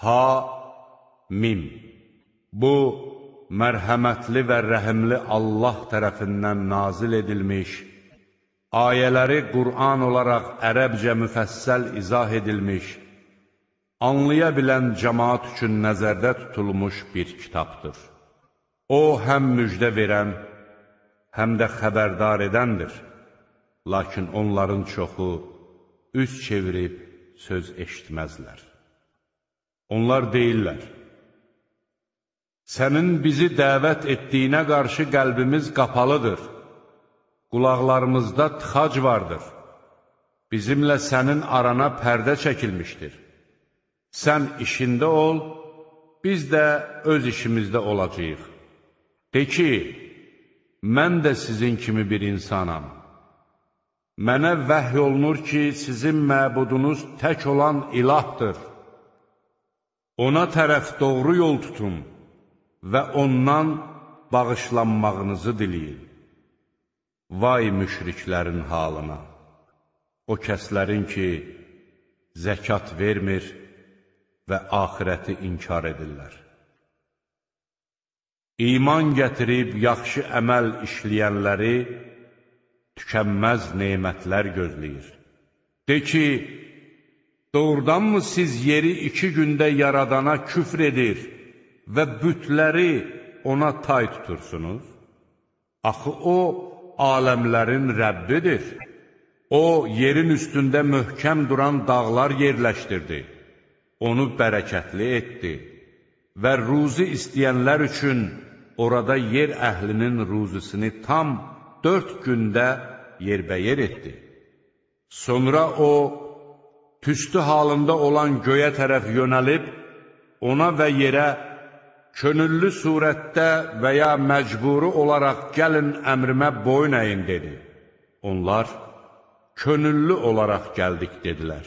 Ha-Mim. Bu, mərhəmətli və rəhimli Allah tərəfindən nazil edilmiş, ayələri Qur'an olaraq ərəbcə müfəssəl izah edilmiş, anlaya bilən cəmaat üçün nəzərdə tutulmuş bir kitabdır. O, həm müjdə verən, həm də xəbərdar edəndir. Lakin onların çoxu üz çevirib söz eşitməzlər. Onlar deyirlər, sənin bizi dəvət etdiyinə qarşı qəlbimiz qapalıdır, qulaqlarımızda tıxac vardır, bizimlə sənin arana pərdə çəkilmişdir. Sən işində ol, biz də öz işimizdə olacağıq. De ki, mən də sizin kimi bir insanam. Mənə vəhy olunur ki, sizin məbudunuz tək olan ilahdır. Ona tərəf doğru yol tutun və ondan bağışlanmağınızı diləyin. Vay müşriklərin halına! O kəslərin ki, zəkat vermir və axirəti inkar edirlər. İman gətirib yaxşı əməl işləyənləri tükənməz nemətlər gözləyir. De ki, doğrudanmı siz yeri 2 gündə yaradana küfr edir və bütləri ona tay tutursunuz? Axı o, aləmlərin Rəbbidir. O, yerin üstündə möhkəm duran dağlar yerləşdirdi. Onu bərəkətli etdi və ruzi istəyənlər üçün orada yer əhlinin ruzisini tam 4 gündə yerbəyer etdi. Sonra o, tüstü halında olan göyə tərəf yönəlib, ona və yerə könüllü surətdə və ya məcburi olaraq gəlin əmrimə boyun əyin dedi. Onlar, könüllü olaraq gəldik dedilər.